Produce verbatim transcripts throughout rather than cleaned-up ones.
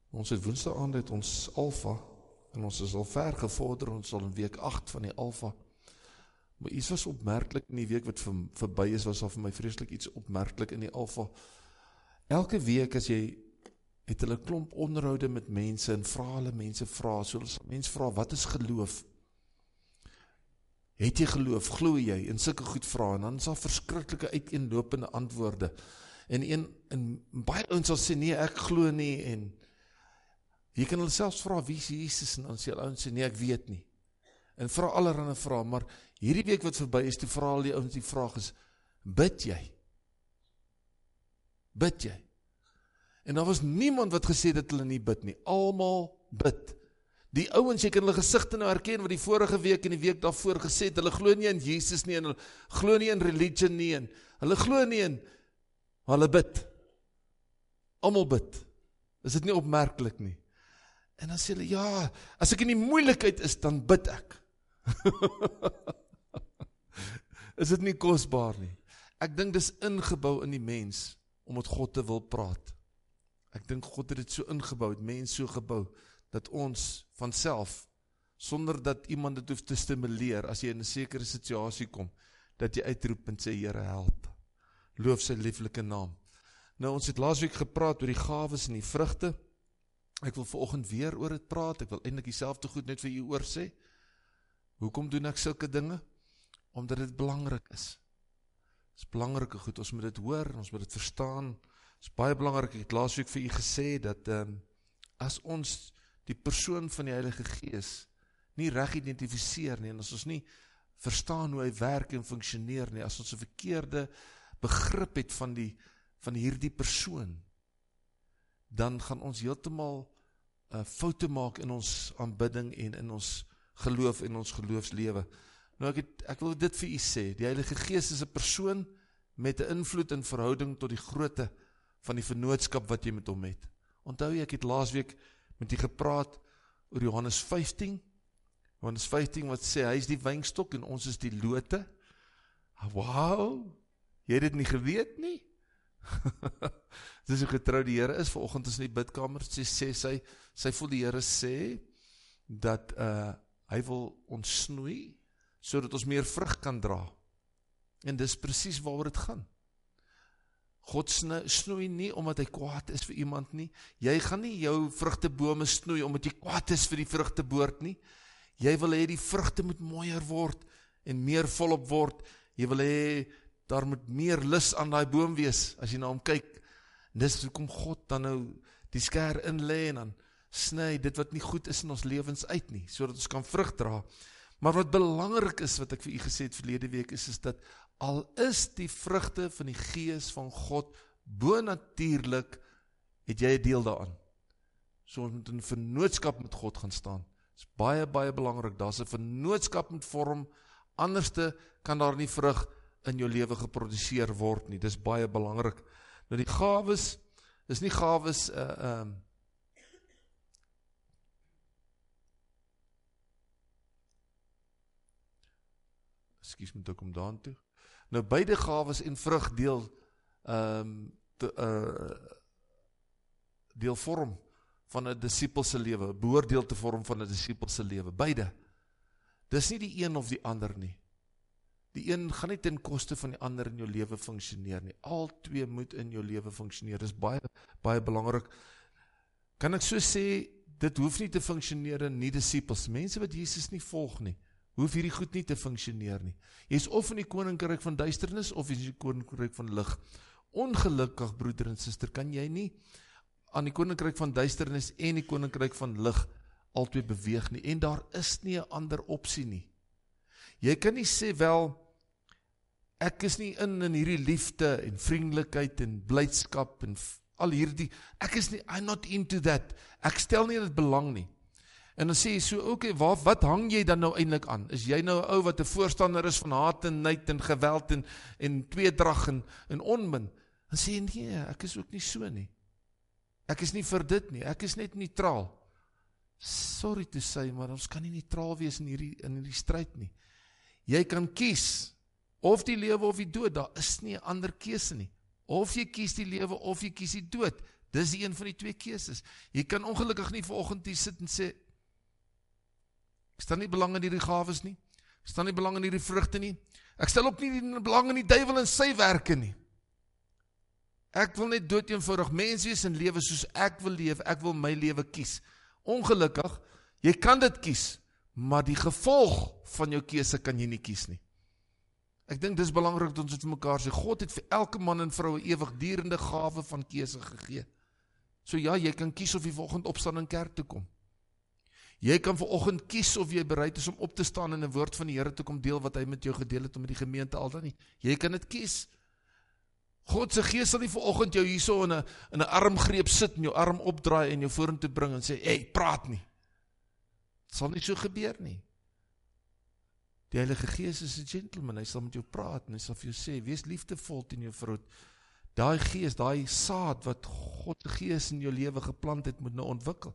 Ons het woensdag aand het ons alfa, en ons is al ver gevorder, ons al in week agt van die alfa. Maar iets was opmerklik in die week wat vir, verby is, was al vir my vreeslik iets opmerklik in die alfa. Elke week as jy, het hulle klomp onderhoude met mense, en vra hulle mense vra, so as mense vra, wat is geloof? Het jy geloof, glo jy, en sulke goed vra, en dan is daar verskriklike uiteenlopende antwoorde, en, een, en baie ouens sal sê, nee, ek glo nie, en jy kan hulle selfs vra, wie is Jesus, en dan sê hulle ouens sê, nee, ek weet nie, en vra allerhande vra, maar hierdie week wat verby is, toe vra hulle die ouens die vraag is, bid jy? Bid jy? En daar was niemand wat gesê dat hulle nie bid nie, almal bid. Die ouens, jy kan hulle gesigte nou herken, wat die vorige week en die week daarvoor gesê het, hulle glo nie in Jesus nie, en hulle glo nie in religion nie, en hulle glo nie in, maar hulle bid. Almal bid. Is dit nie opmerklik nie? En dan sê hulle, ja, as ek in die moeilikheid is, dan bid ek. Is dit nie kosbaar nie? Ek dink dis ingebou in die mens, om met God te wil praat. Ek dink God het dit so ingebou, het mens so gebou, dat ons vanself, sonder dat iemand dit hoef te stimuleer, as jy in 'n sekere situasie kom, dat jy uitroep en sê, Here help, loof sy lieflike naam. Nou, ons het laasweek gepraat oor die gawes en die vrugte, ek wil vanoggend weer oor dit praat, ek wil eintlik dieselfde goed net vir u oor sê. Hoekom doen ek sulke dinge? Omdat dit belangrik is. Dit is belangrike goed, ons moet dit hoor, ons moet dit verstaan. Het is baie belangrik, ek het laasweek vir u gesê, dat um, as ons die persoon van die Heilige Gees nie reg identifiseer nie, en as ons nie verstaan hoe hy werk en functioneer nie, as ons 'n verkeerde begrip het van die van hierdie persoon, dan gaan ons heeltemal uh, foute maak in ons aanbidding en in ons geloof en ons geloofslewe. Nou ek, het, ek wil dit vir u sê, die Heilige Gees is 'n persoon met 'n invloed en verhouding tot die grootte van die vennootskap wat jy met hom het. Onthou jy, ek het laasweek met jy gepraat oor Johannes vyftien, Johannes vyftien wat sê, hy is die wynstok en ons is die lote. Wauw, jy het dit nie geweet nie? Dit is hoe getrou die Here is, vanoggend is in die bidkamer, sy sê, sy, sy voel die Here sê, dat uh, hy wil ons snoei, so dat ons meer vrug kan dra. En dis presies waaroor dit gaan. God snoei nie omdat hy kwaad is vir iemand nie. Jy gaan nie jou vrugtebome snoei omdat jy kwaad is vir die vrugteboord nie. Jy wil hê die vrugte moet mooier word en meer volop word. Jy wil hê daar moet meer lus aan daai boom wees as jy na hom kyk. Dis hoekom God dan nou die skêr inlê en dan sny dit wat nie goed is in ons lewens uit nie, sodat ons kan vrug dra. Maar wat belangrik is, wat ek vir u gesê het verlede week, is, is dat al is die vrugte van die Gees van God bonatuurlik, het jy 'n deel daaraan. So ons moet in vennootskap met God gaan staan. Dit is baie, baie belangrik, daar is 'n vennootskap met vorm, anderste kan daar nie vrug in jou lewe geproduseer word nie, dit is baie belangrik. Nou die gawes, is nie gawes, uh, um, Ekskuus, moet ek om daan toe. Nou beide gawes en vrug deel um, te, uh, deel vorm van 'n disipelse lewe, behoort deel te vorm van 'n disipelse lewe, beide. Dis nie die een of die ander nie. Die een gaan nie ten koste van die ander in jou lewe functioneer nie. Al twee moet in jou lewe functioneer. Dis baie baie belangrik. Kan ek so sê, dit hoef nie te functioneer in nie disipels, mense wat Jesus nie volg nie. Hoef hierdie goed nie te functioneer nie. Jy is of in die koninkryk van duisternis, of jy is in die koninkryk van lig. Ongelukkig, broeder en suster, kan jy nie aan die koninkryk van duisternis en die koninkryk van lig altyd beweeg nie, en daar is nie 'n ander opsie nie. Jy kan nie sê, wel, ek is nie in in hierdie liefde en vriendelikheid en blydskap en al hierdie, ek is nie, I'm not into that, ek stel nie dit belang nie. En dan sê jy so, oké, okay, wat, wat hang jy dan nou eintlik aan? Is jy nou 'n ou wat 'n voorstander is van haat en nait en geweld en, en tweedrag en, en onmin? Dan sê jy, nee, ek is ook nie so nie. Ek is nie vir dit nie, ek is net neutraal. Sorry te sê, maar ons kan nie neutraal wees in hierdie, in hierdie stryd nie. Jy kan kies, of die lewe of die dood, daar is nie 'n ander keuse nie. Of jy kies die lewe of jy kies die dood, Dis die een van die twee keuses. Jy kan ongelukkig nie vanoggend hier sit en sê, ek stel nie belang in hierdie gawes nie, ek stel nie belang in hierdie vrugte nie, ek stel ook nie die belang in die duiwel en sy werke nie. Ek wil net dood eenvoudig mens wees en lewe soos ek wil lewe, ek wil my lewe kies. Ongelukkig, jy kan dit kies, maar die gevolg van jou keuse kan jy nie kies nie. Ek dink dis belangrik dat ons dit vir mekaar sê, God het vir elke man en vrou 'n ewigdurende gawe van keuse gegee. So ja, jy kan kies of jy vanoggend opstaan in kerk toe kom. Jy kan vanoggend kies of jy bereid is om op te staan en 'n woord van die Here te kom deel wat hy met jou gedeel het om met die gemeente al dan nie. Jy kan dit kies. God se gees sal nie vanoggend jou hierso in 'n in 'n armgreep sit en jou arm opdraai en jou vorentoe bring en sê, "Hey, praat nie." Dit sal nie so gebeur nie. Die Heilige Gees is 'n gentleman, hy sal met jou praat en hy sal vir jou sê, wees liefdevol teen jou vrou. Daai gees, daai saad wat God se Gees in jou lewe geplant het, moet nou ontwikkel.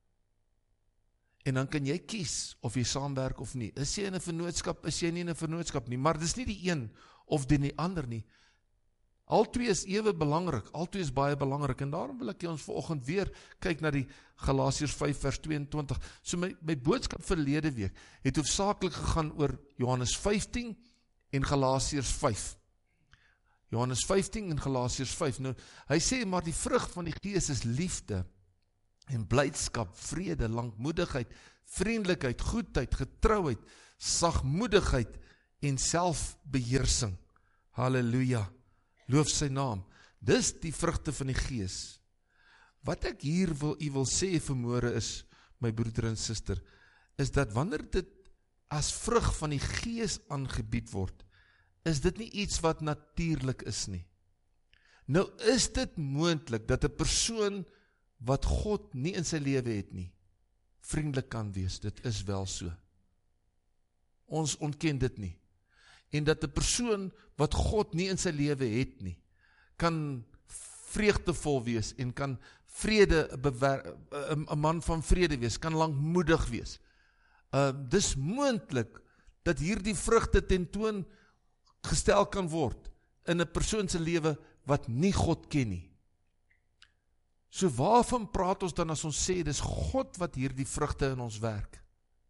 En dan kan jy kies of jy saamwerk of nie. Is jy in 'n vennootskap, is jy nie in 'n vennootskap nie, maar dis nie die een of die, die ander nie. Al twee is ewe belangrik, al twee is baie belangrik, en daarom wil ek ons vanoggend weer kyk na die Galasiërs vyf vers tweeëntwintig. So my, my boodskap verlede week het hoofsaaklik gegaan oor Johannes vyftien en Galasiërs vyf. Johannes vyftien en Galasiërs vyf. Nou, hy sê maar die vrug van die Gees is liefde en blydskap, vrede, lankmoedigheid, vriendelikheid, goedheid, getrouheid, sagmoedigheid en selfbeheersing. Halleluja. Loof sy naam. Dis die vrugte van die Gees. Wat ek hier wil, u wil sê vanmôre is, my broeder en suster, is dat wanneer dit as vrug van die Gees aangebied word, is dit nie iets wat natuurlik is nie. Nou is dit moontlik dat 'n persoon wat God nie in sy lewe het nie, vriendelik kan wees. Dit is wel so. Ons ontken dit nie. En dat 'n persoon wat God nie in sy lewe het nie, kan vreugdevol wees en kan vrede, 'n man van vrede wees, kan lankmoedig wees. Uh, dis moontlik dat hierdie vrugte tentoon gestel kan word in 'n persoon se lewe wat nie God ken nie. So waarvan praat ons dan as ons sê, dis God wat hierdie vrugte in ons werk?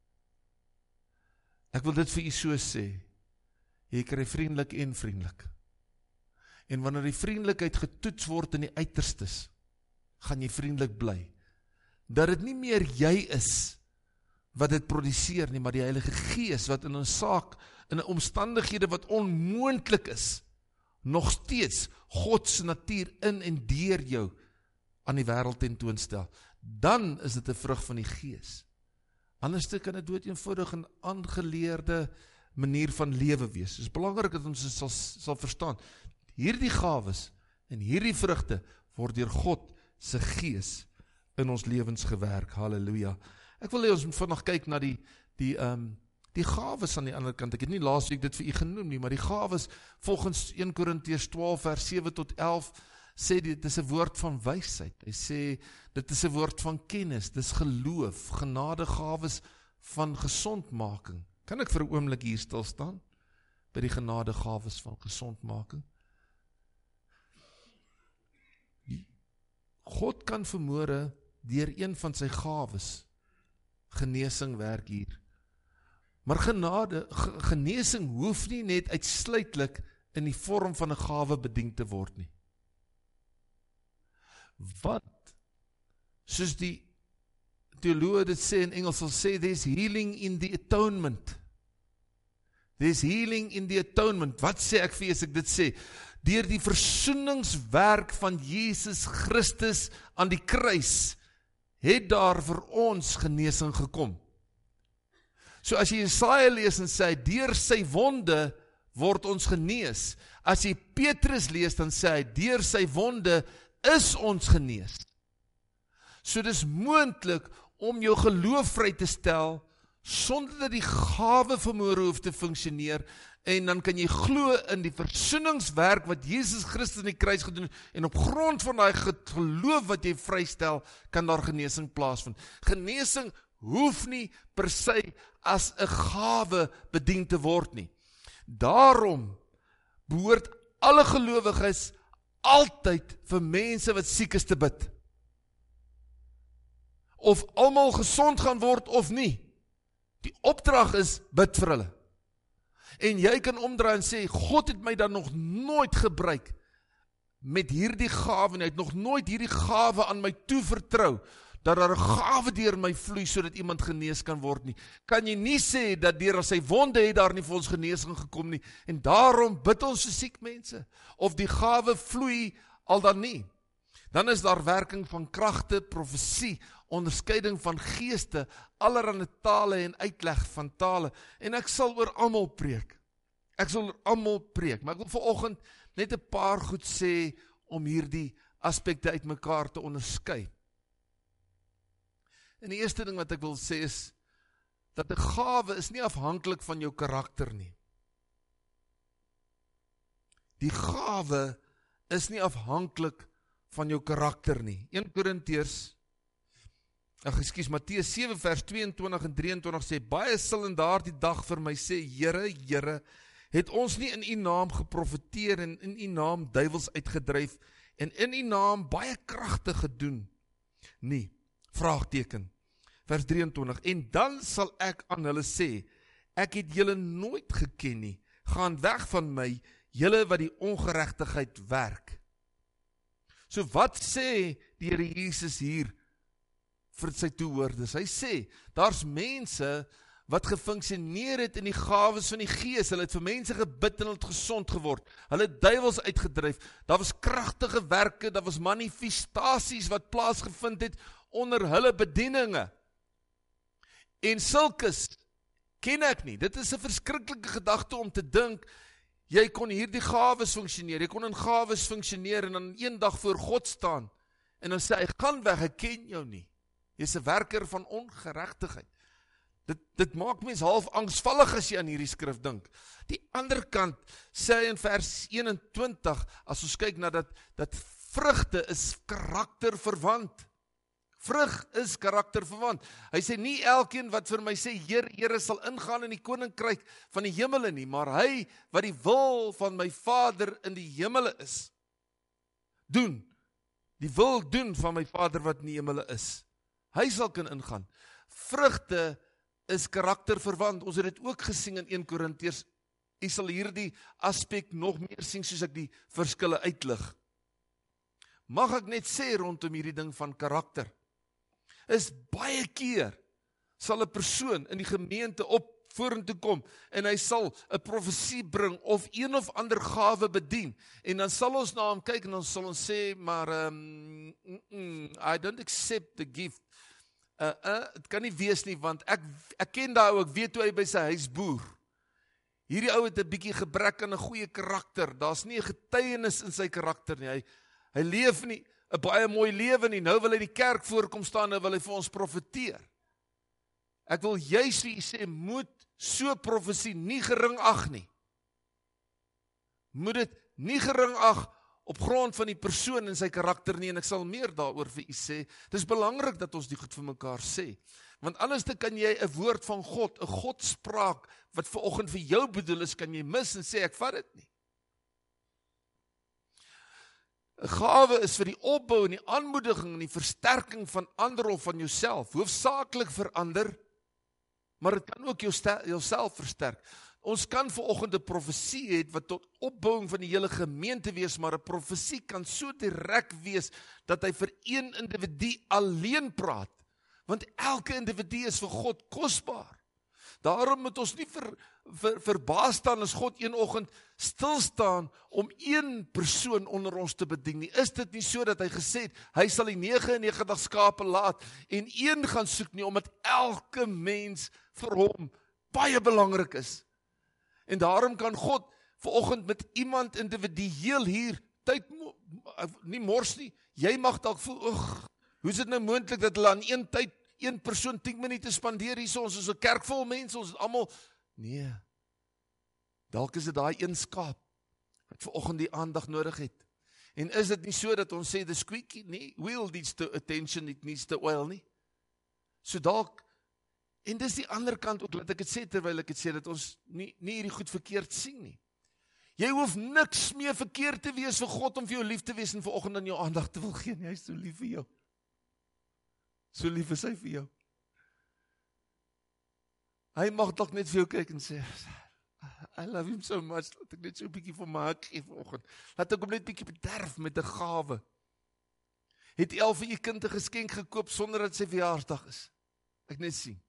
Ek wil dit vir u so sê, jy kry vriendelik en vriendelik. En wanneer die vriendelikheid getoets word in die uiterstes, gaan jy vriendelik bly. Dat dit nie meer jy is wat dit produseer nie, maar die Heilige Gees wat in 'n saak, in 'n omstandighede wat onmoontlik is, nog steeds God se natuur in en deur jou aan die wêreld tentoonstel. Dan is dit 'n vrug van die Gees. Anders kan dit dood eenvoudig 'n aangeleerde manier van lewe wees. Het is belangrik dat ons dit sal, sal verstaan. Hierdie gawes en hierdie vrugte word deur God se Gees in ons lewens gewerk. Halleluja. Ek wil hê ons moet vandag kyk na die die um, die gawes aan die ander kant. Ek het nie laasweek dit vir u genoem nie, maar die gawes volgens Eerste Korintiërs twaalf vers sewe tot elf sê dit is 'n woord van wysheid. Hy sê dit is 'n woord van kennis, dis geloof, genadegawes van gesondmaking. Kan ek vir 'n oomblik hier stil staan by die genadegawes van gesondmaking? God kan vanmôre deur een van sy gawes genesing werk hier. Maar genade, genesing hoef nie net uitsluitlik in die vorm van 'n gawe bedien te word nie. Wat, soos die teoloë dit sê in Engels, sal sê, there's healing in the atonement. There's healing in the atonement. Wat sê ek vir as ek dit sê? Deur die versoeningswerk van Jesus Christus aan die kruis, het daar vir ons genesing gekom. So as jy Jesaja lees en sê, deur sy wonde word ons genees. As jy Petrus lees, dan sê hy, deur sy wonde is ons genees. So dis moontlik om jou geloof vry te stel, sonder dat die gawe vermoere hoef te funksioneer, en dan kan jy glo in die versoeningswerk wat Jesus Christus in die kruis gedoen het, en op grond van daai geloof wat jy vrystel, kan daar genesing plaasvind. Genesing hoef nie per se as 'n gawe bedien te word nie. Daarom behoort alle gelowiges altyd vir mense wat siek is te bid. of almal gesond gaan word of nie. Die opdrag is, bid vir hulle. En jy kan omdraai en sê, God het my dan nog nooit gebruik met hierdie gawe, en hy het nog nooit hierdie gawe aan my toevertrou, dat daar 'n gawe deur my vloei, sodat iemand genees kan word nie. Kan jy nie sê, dat deur as hy wonde het, daar nie vir ons genesing gekom nie, en daarom bid ons vir siek mense, of die gawe vloei al dan nie. Dan is daar werking van kragte, profesie, onderskeiding van geeste, allerhande tale en uitleg van tale, en ek sal oor almal preek. Ek sal oor almal preek, maar ek wil vanoggend net 'n paar goed sê, om hierdie aspekte uit mekaar te onderskei. En die eerste ding wat ek wil sê is, dat 'n gawe is nie afhanklik van jou karakter nie. Die gawe is nie afhanklik van jou karakter nie. Eerste Korintiërs, ag ekskuus, Matteus sewe vers tweeëntwintig en drieëntwintig sê, baie sal in daardie dag vir my sê, Here, Here, het ons nie in u naam geprofeteer en in u naam duiwels uitgedryf en in u naam baie kragte gedoen nie? Vraagteken. Vers drieëntwintig. En dan sal ek aan hulle sê, ek het julle nooit geken nie. Gaan weg van my, julle wat die ongeregtigheid werk. So wat sê die Here Jesus hier vir sy toehoorders? Hy sê, daar's mense wat gefunksioneer het in die gawes van die Gees. Hulle het vir mense gebid en hulle het gesond geword. Hulle het duiwels uitgedryf. Daar was kragtige werke, daar was manifestasies wat plaasgevind het onder hulle bedieninge. En sulkes ken ek nie. Dit is 'n verskriklike gedagte om te dink, jy kon hierdie gawes funksioneer, jy kon in gawes funksioneer en dan eendag voor God staan en dan sê hy, gaan weg, ek ken jou nie. Jy's 'n werker van ongeregtigheid. Dit, dit maak mens half angsvallig as jy aan hierdie skrif dink. Die ander kant sê hy in vers eenentwintig, as ons kyk na dat, dat vrugte is karakterverwant. Vrug is karakterverwant. Hy sê nie elkeen wat vir my sê, Heer, Here sal ingaan in die koninkryk van die hemele nie, maar hy wat die wil van my Vader in die hemele is, doen. Die wil doen van my Vader wat in die hemele is. Hy sal kan ingaan. Vrugte is karakterverwant. Ons het dit ook gesien in Eerste Korintiërs. Jy sal hierdie aspek nog meer sien soos ek die verskille uitlig. Mag ek net sê rondom hierdie ding van karakter, is baie keer sal 'n persoon in die gemeente op vorentoe kom en hy sal 'n profesie bring of een of ander gawe bedien en dan sal ons na hom kyk en ons sal ons sê, maar um, mm, mm, I don't accept the gift. Uh, uh, het kan nie wees nie, want ek, ek ken daai ou, ek weet hoe hy by sy huis boer. Hierdie ou het 'n bietjie gebrek aan 'n goeie karakter, daar's nie 'n getuienis in sy karakter nie, hy, hy leef nie 'n baie mooi lewe nie, nou wil hy die kerk voorkom staan, nou wil hy vir ons profeteer. Ek wil juist vir u sê, moet so profesie nie gering ag nie. Moet dit nie gering ag op grond van die persoon en sy karakter nie, en ek sal meer daaroor vir u sê. Dit is belangrik dat ons die goed vir mekaar sê, want anders kan jy 'n woord van God, 'n Godspraak, wat vanoggend vir jou bedoel is, kan jy mis en sê, ek vat dit nie. 'n Gawe is vir die opbou en die aanmoediging en die versterking van ander of van jouself, hoofsaaklik vir ander, maar dit kan ook jouself versterk. Ons kan vanoggend 'n profesie hê wat tot opbouing van die hele gemeente wees, maar 'n profesie kan so direk wees dat hy vir een individu alleen praat, want elke individu is vir God kosbaar. Daarom moet ons nie ver, ver, verbaas staan as God een oggend stil staan om een persoon onder ons te bedien nie. Is dit nie so dat hy gesê het, hy sal die nege en negentig skape laat en een gaan soek nie, omdat elke mens vir hom baie belangrik is. En daarom kan God vanoggend met iemand individueel hier tyd nie mors nie. Jy mag dalk voel, ag, hoe is dit nou moontlik dat hulle aan een tyd een persoon tien minute spandeer hier, ons is 'n kerk vol mense, ons is almal, nee, dalk is dit daai een skaap, wat vanoggend die aandag nodig het, en is dit nie so dat ons sê, the squeaky nee, wheel needs to attention, it needs to oil nie, so dalk, en dis die ander kant ook, laat ek het sê, terwyl ek het sê, dat ons nie, nie hierdie goed verkeerd sien nie, jy hoef niks meer verkeerd te wees vir God, om vir jou lief te wees, en vanoggend aan jou aandag te wil gee, nie, hy is so lief vir jou, So lief is hy vir jou. Hy mag dalk net vir jou kyk en sê, I love him so much, laat ek net so 'n bietjie vir my hak gee vanoggend. Laat ek hom net 'n bietjie bederf met 'n gawe. Het El vir u kind 'n geskenk gekoop sonder dat sy verjaarsdag is? Ek net sien.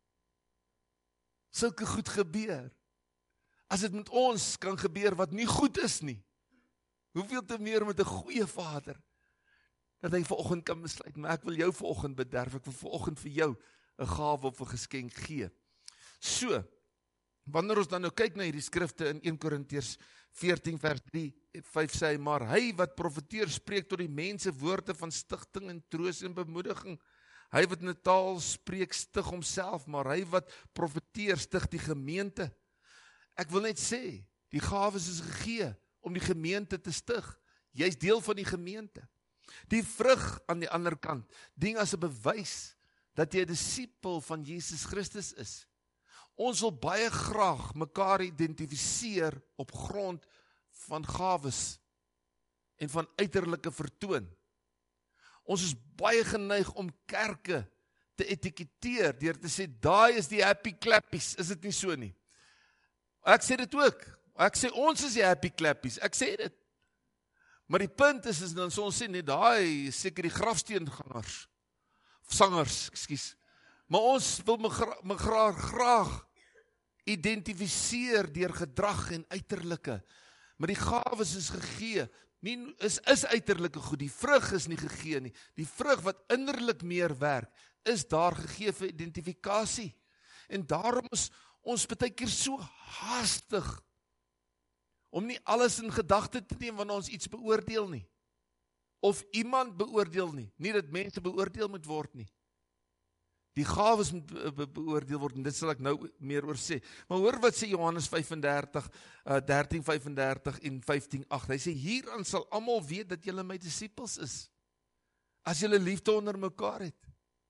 Sulke goed gebeur. As dit met ons kan gebeur wat nie goed is nie, hoeveel te meer met 'n goeie Vader, dat hy vanoggend kan besluit, maar ek wil jou vanoggend bederf, ek wil vanoggend vir jou 'n gawe of 'n geskenk gee. So, wanneer ons dan nou kyk na hierdie skrifte in Eerste Korintiërs veertien vers drie, vyf sê hy, maar hy wat profeteer spreek tot die mense woorde van stigting en troos en bemoediging. Hy wat in 'n taal spreek stig homself, maar hy wat profeteer stig die gemeente. Ek wil net sê, die gawes is gegee om die gemeente te stig. Jy's deel van die gemeente. Die vrug aan die ander kant, ding as 'n bewys dat jy 'n disipel van Jesus Christus is. Ons wil baie graag mekaar identifiseer op grond van gawes en van uiterlike vertoon. Ons is baie geneig om kerke te etiketeer deur te sê, daai is die happy clappies, is dit nie so nie? Ek sê dit ook. Ek sê ons is die happy clappies. Ek sê dit. Maar die punt is, is dan so ons sê, nee, daai is seker die grafsteengangers. Sangers, ekskuus. Maar ons wil me graag, graag identifiseer deur gedrag en uiterlike. Maar die gawes is gegee. Nie, is, is uiterlike goed. Die vrug is nie gegee nie. Die vrug wat innerlik meer werk, is daar gegee vir identifikasie. En daarom is ons baie keer so haastig om nie alles in gedagte te neem wanneer ons iets beoordeel nie. Of iemand beoordeel nie. Nie dat mense beoordeel moet word nie. Die gawes moet be be beoordeel word, en dit sal ek nou meer oor sê. Maar hoor wat sê Johannes vyf-en-dertig, uh, dertien vyf-en-dertig en vyftien agt. Hy sê, hieraan sal almal weet dat julle my disippels is, as julle liefde onder mekaar het.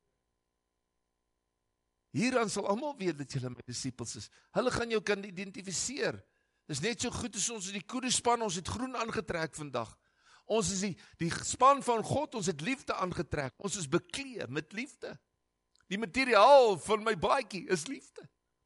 Hieraan sal almal weet dat julle my disippels is. Hulle gaan jou kan identifiseer. Dis net so goed as ons in die koedespan, ons het groen aangetrek vandag. Ons is die, die span van God, ons het liefde aangetrek. Ons is beklee met liefde. Die materiaal van my baadjie is liefde.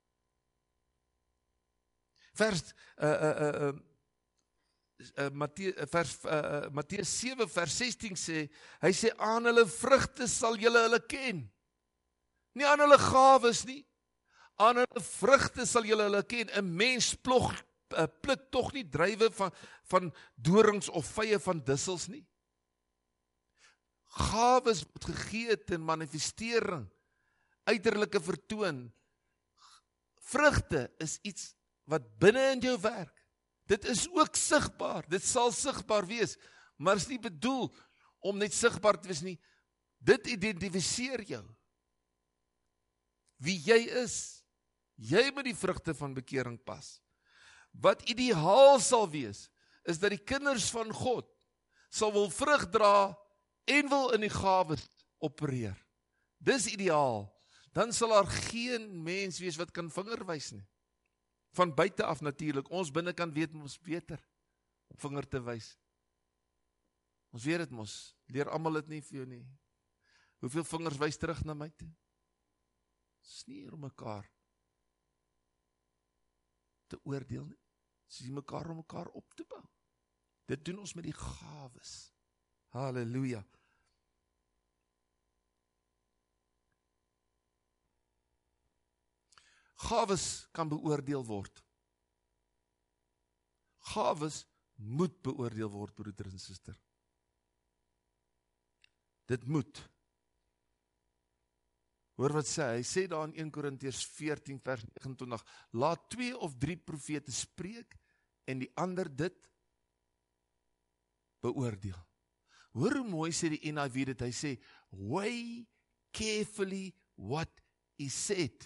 Vers, uh, uh, uh, uh, Mattheus, uh, vers uh, uh, Mattheus sewe vers sestien sê, hy sê, aan hulle vrugte sal julle hulle ken. Nie aan hulle gawes nie, aan hulle vrugte sal julle hulle ken. 'n Mens plog, uh, pluk tog nie druiwe van, van dorings of vye van dussels nie. Gawes word gegee ten manifestering, uiterlike vertoon. Vrugte is iets wat binne in jou werk. Dit is ook sigbaar, dit sal sigbaar wees, maar is nie bedoel om net sigbaar te wees nie. Dit identifiseer jou. Wie jy is. Jy moet die vrugte van bekering pas. Wat ideaal sal wees, is dat die kinders van God sal wil vrug dra en wil in die gawes opereer. Dis ideaal. Dan sal daar geen mens wees wat kan vinger wys nie. Van buite af natuurlik, ons binnekant weet ons beter om vinger te wys. Ons weet dit mos, leer almal dit nie vir jou nie. Hoeveel vingers wys terug na my toe? Dis nie om mekaar te oordeel nie. Dis nie mekaar om mekaar op te bou. Dit doen ons met die gawes. Halleluja. Gawes kan beoordeel word. Gawes moet beoordeel word, broeder en suster. Dit moet. Hoor wat sê, hy sê daar in Eerste Korintiërs veertien vers nege en twintig, laat twee of drie profete spreek en die ander dit beoordeel. Hoor hoe mooi sê die N I V dit, hy sê, weigh carefully what is said.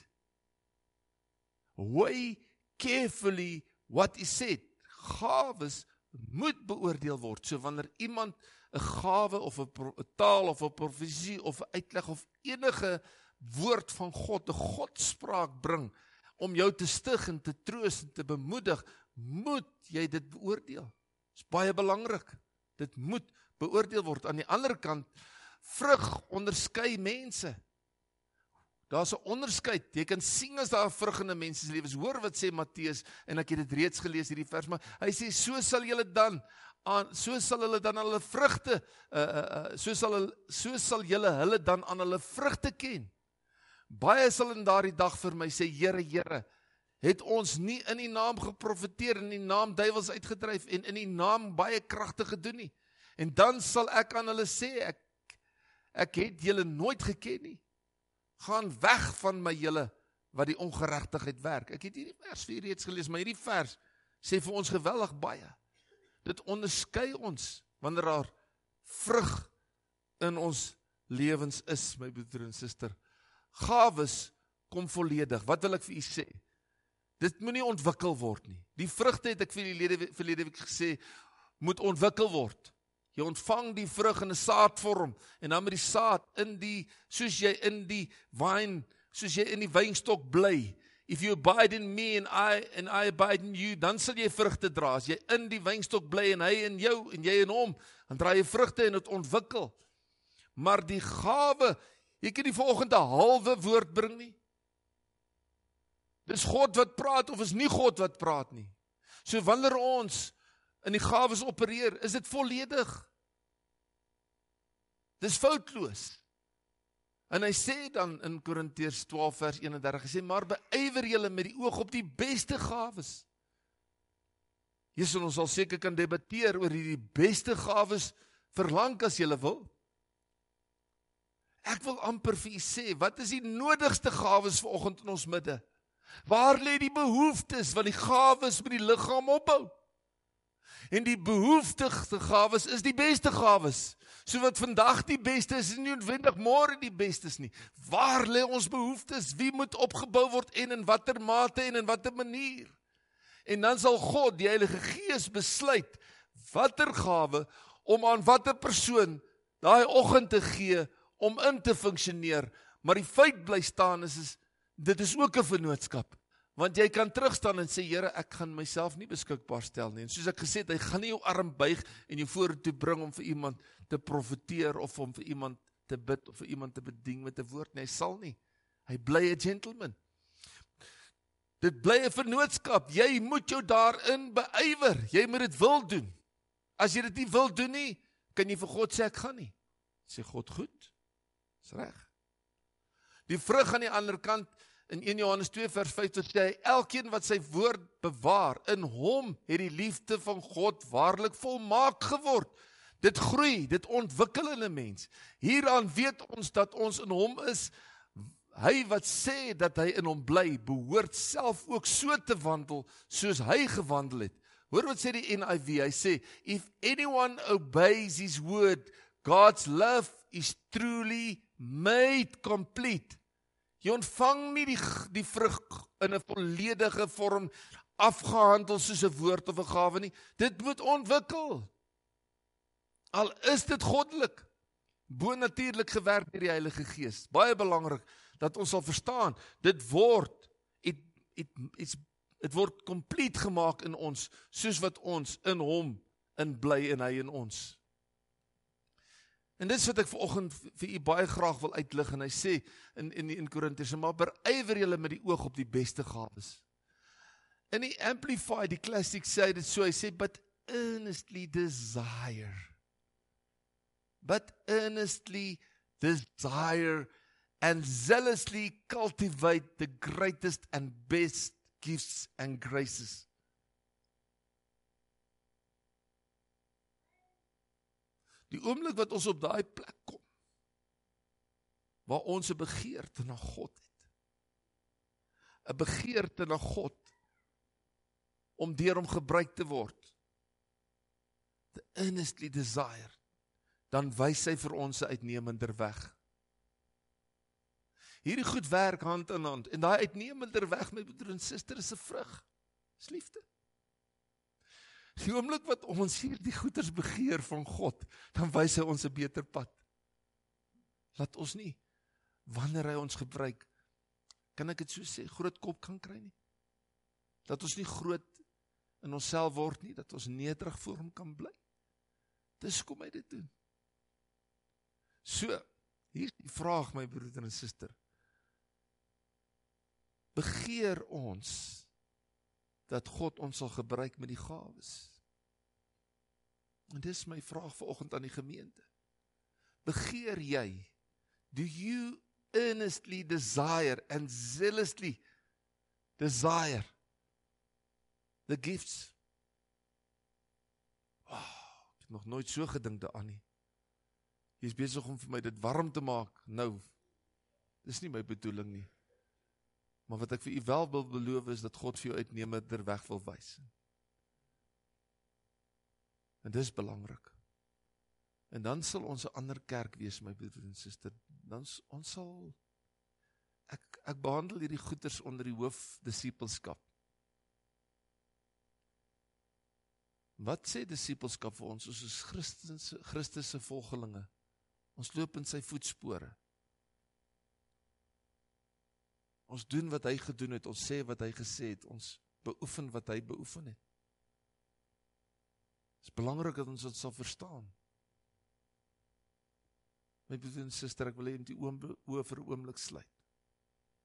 Weigh carefully what is said. Gawes moet beoordeel word. So wanneer iemand 'n gawe of 'n taal of 'n profesie of 'n uitleg of enige woord van God, 'n godspraak bring om jou te stig en te troos en te bemoedig, moet jy dit beoordeel. Dit is baie belangrik. Dit moet beoordeel word. Aan die ander kant, vrug onderskei mense. Daar's 'n onderskeid. Jy kan sien as daar 'n vrug in 'n mens se lewens. Hoor wat sê Matteus, en ek het dit reeds gelees hierdie vers, maar hy sê, so sal julle dan, aan, so sal hulle dan hulle vrugte, uh, uh, uh, so, sal hulle, so sal julle hulle dan aan hulle vrugte ken. Baie sal in daardie dag vir my sê, Here, Here, het ons nie in die naam geprofeteer, in die naam duiwels uitgedryf, en in die naam baie kragte gedoen nie. En dan sal ek aan hulle sê, ek, ek het julle nooit geken nie. Gaan weg van my julle, wat die ongeregtigheid werk. Ek het hierdie vers vier reeds gelees, maar hierdie vers sê vir ons geweldig baie. Dit onderskei ons, wanneer daar vrug in ons lewens is, my broeder en suster. Gawes kom volledig. Wat wil ek vir u sê? Dit moet nie ontwikkel word nie. Die vrugte het ek vir die verlede week gesê, moet ontwikkel word. Jy ontvang die vrug in 'n saadvorm, en dan met die saad in die, soos jy in die wyn, soos jy in die wynstok bly. If you abide in me and I and I abide in you, dan sal jy vrugte dra. As jy in die wynstok bly en hy in jou en jy in hom, dan dra jy vrugte en dit ontwikkel. Maar die gawe, jy kan nie vanoggend 'n halwe woord bring nie. Dis God wat praat of is nie God wat praat nie. So wanneer ons in die gawes opereer, is dit volledig. Dis foutloos. En hy sê dan in Korintiërs twaalf vers eenendertig, hy sê, maar beywer julle met die oog op die beste gawes. Jesus, ons sal seker kan debatteer oor die beste gawes verlang as julle wil. Ek wil amper vir u sê, wat is die nodigste gawes vanoggend in ons midde? Waar lê die behoeftes wat die gawes met die liggaam opbou? En die behoeftigste gawes is die beste gawes. So wat vandag die beste is, is nie noodwendig môre die bestes nie. Waar lê ons behoeftes? Wie moet opgebou word en in watter mate en in watter manier? En dan sal God, die Heilige Gees, besluit watter gawe om aan watter persoon daai oggend te gee om in te funksioneer. Maar die feit bly staan is, is dit is ook 'n vennootskap. Want jy kan terugstaan en sê, Here, ek gaan myself nie beskikbaar stel nie. En soos ek gesê het, hy gaan nie jou arm buig en jou vorentoe bring om vir iemand te profeteer of om vir iemand te bid of vir iemand te bedien met 'n woord nie. Hy sal nie. Hy bly 'n gentleman. Dit bly 'n vennootskap. Jy moet jou daarin beywer. Jy moet dit wil doen. As jy dit nie wil doen nie, kan jy vir God sê, ek gaan nie. Sê God, goed. Dis reg. Die vrug aan die ander kant, in Eerste Johannes twee vers vyf sê hy, elkeen wat sy woord bewaar, in hom het die liefde van God waarlik volmaak geword. Dit groei, dit ontwikkel in 'n mens. Hieraan weet ons dat ons in hom is. Hy wat sê dat hy in hom bly, behoort self ook so te wandel, soos hy gewandel het. Hoor wat sê die N I V, hy sê, if anyone obeys his word, God's love is truly made complete. Jy ontvang nie die, die vrug in 'n volledige vorm afgehandel soos 'n woord of 'n gawe nie. Dit moet ontwikkel. Al is dit goddelik, bonatuurlik gewerk deur die Heilige Gees. Baie belangrik dat ons sal verstaan, dit word it, it, it's, dit word kompleet gemaak in ons, soos wat ons in hom in bly en hy in ons. En dit is wat ek vanoggend vir u baie graag wil uitlig, en hy sê in, in, in Korintiërs, maar beywer julle met die oog op die beste gawes. In die Amplified, die Classic sê dit so, hy sê, but earnestly desire. But earnestly desire and zealously cultivate the greatest and best gifts and graces. Die oomblik wat ons op daai plek kom, waar ons 'n begeerte na God het, 'n begeerte na God, om deur hom gebruik te word, the earnestly desire, dan wys hy vir ons 'n uitnemender weg. Hierdie goed werk hand in hand, en daai uitnemender weg, my broer en suster, is 'n vrug, is liefde. Die oomblik wat ons hier die goeders begeer van God, dan wys hy ons 'n beter pad. Laat ons nie, wanneer hy ons gebruik, kan ek dit so sê, groot kop kan kry nie. Dat ons nie groot in onsself word nie, dat ons nederig voor hom kan bly. Dis kom hy dit doen. So, hier is die vraag, my broeder en suster. Begeer ons dat God ons sal gebruik met die gawes? En dis my vraag vanoggend aan die gemeente. Begeer jy, do you earnestly desire and zealously desire the gifts? Oh, ek het nog nooit so gedink daaraan nie. Jy is besig om vir my dit warm te maak. Nou, dis nie my bedoeling nie. Maar wat ek vir u wel wil beloof is, dat God vir jou uitnemender weg wil wys. En dis belangrik. En dan sal ons 'n ander kerk wees, my broeder en suster. Dan ons sal, ek, ek behandel hierdie goeters onder die hoof disipelskap. Wat sê disipelskap vir ons? Ons is Christus, Christus se volgelinge. Ons loop in sy voetspore. Ons doen wat hy gedoen het, ons sê wat hy gesê het, ons beoefen wat hy beoefen het. Het is belangrik dat ons dit sal verstaan. My broeder en suster, ek wil hê om die oë vir 'n oomblik sluit.